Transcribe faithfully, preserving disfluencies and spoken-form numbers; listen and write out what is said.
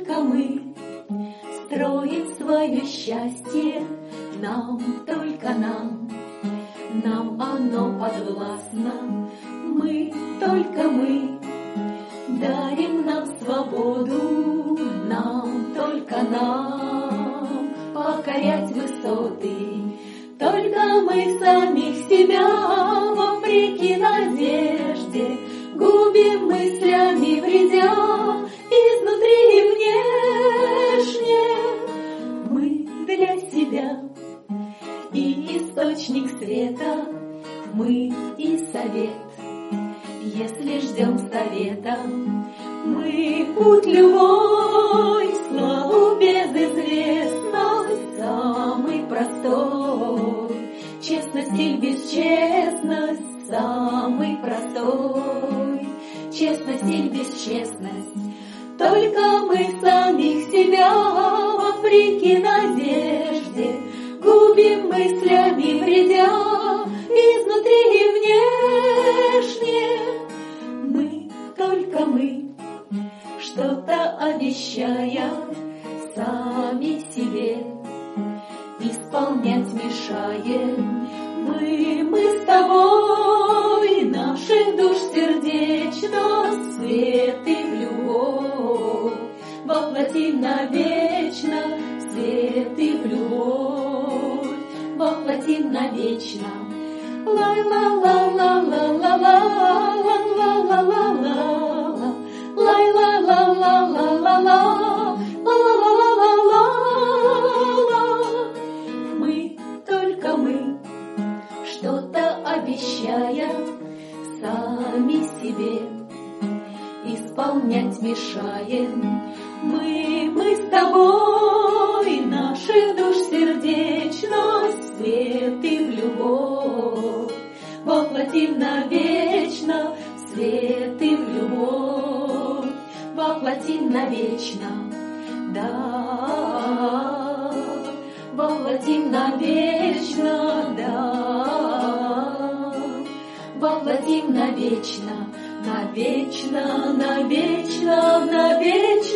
только мы строим свое счастье, нам, только нам, нам оно подвластно. Мы, только мы, дарим нам свободу, нам, только нам, покорять высоты. Только мы самих себя, вопреки надежде, губим мыслями вредя, изнутри и внешне. Мы для себя и источник света, мы и совет. Если ждем совета, мы путь любой, славу безызвестность, самый простой. Честность или бесчестность, самый простой. Честность или бесчестность, только мы самих себя, вопреки надежде, губим мыслями вредя, изнутри и внешне. Мы, только мы, что-то обещая сами себе, исполнять мешаем. Мы, мы с тобой, наших душ сердечно, свет и в любовь, воплотим навечно, свет и в любовь, воплотим навечно. Ла-ла-ла-ла-ла-ла-ла-ла-ла-ла-ла-ла-ла, ла-ла-ла-ла-ла-ла-ла-ла-ла-ла. Мы, только мы, что-то обещая сами себе, исполнять мешаем. Мы, мы с тобой, наших душ сердечность, свет и в любовь, воплотим навечно, свет и в любовь, воплотим навечно, да, воплотим навечно, да, воплотим навечно, навечно, навечно, навечно.